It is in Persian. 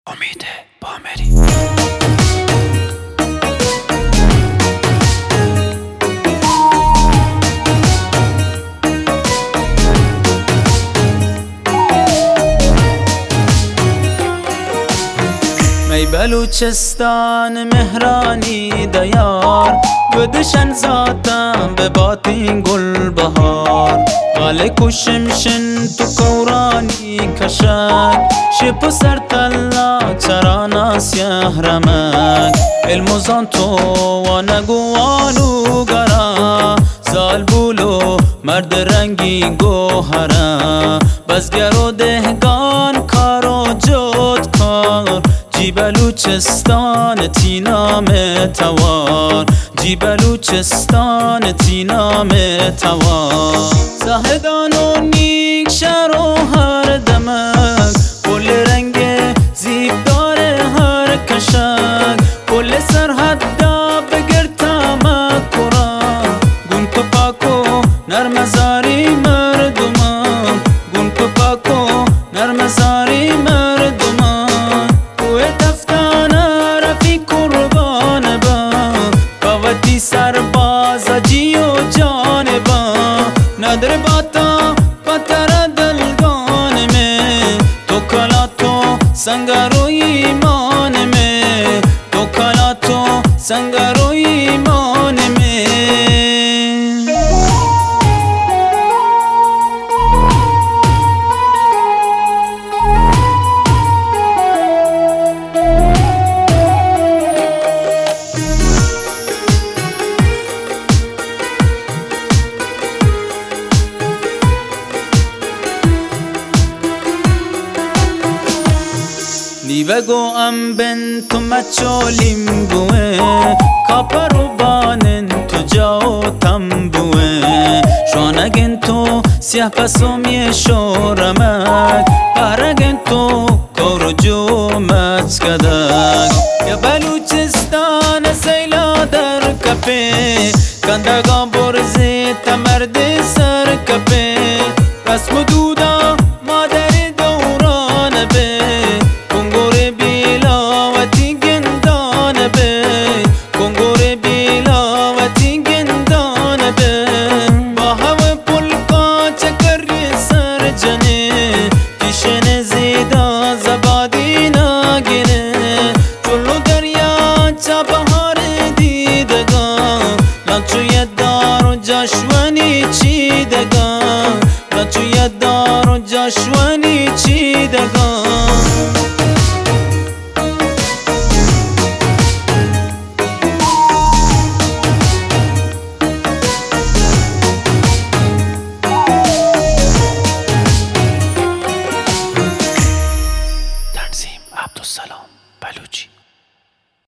امید بامری. می بلوچستان مهرانی دیار گدشن ذاتم به باطین گل بهار غاله کشمشن تو کورانی کشک شپ سر تلا چرانا سیاه رمک الموزان تو و نگوانو گرا زال بولو مرد رنگی گوهره بزگر و دهگان کارو جد کار جی بلوچستان تینام توار جی بلوچستان تینام توار زاهدان و نیک شهر و هر دمک پل رنگ زیب داره هر کشک پل سرحد دا بگر تامک کرا گون تو پاکو نرمزاری مردمان گون تو پاکو نرمزاری مردمان کوه تفتانه رفی قربان با قوتی سرباز جی و جان با ندر باتا پتر دلگان میں تو کلا تو سنگر و ایمان میں تو کلا تو سنگر و ایمان میں نیوگو ام بن تو مچولیم بوه کاپرو بانن تو جاو تنبوه شانگن تو سیاه پسومی شورمک پرگن تو کورو جو مچکدک یا بلوچستان سیلا در کپه کندگان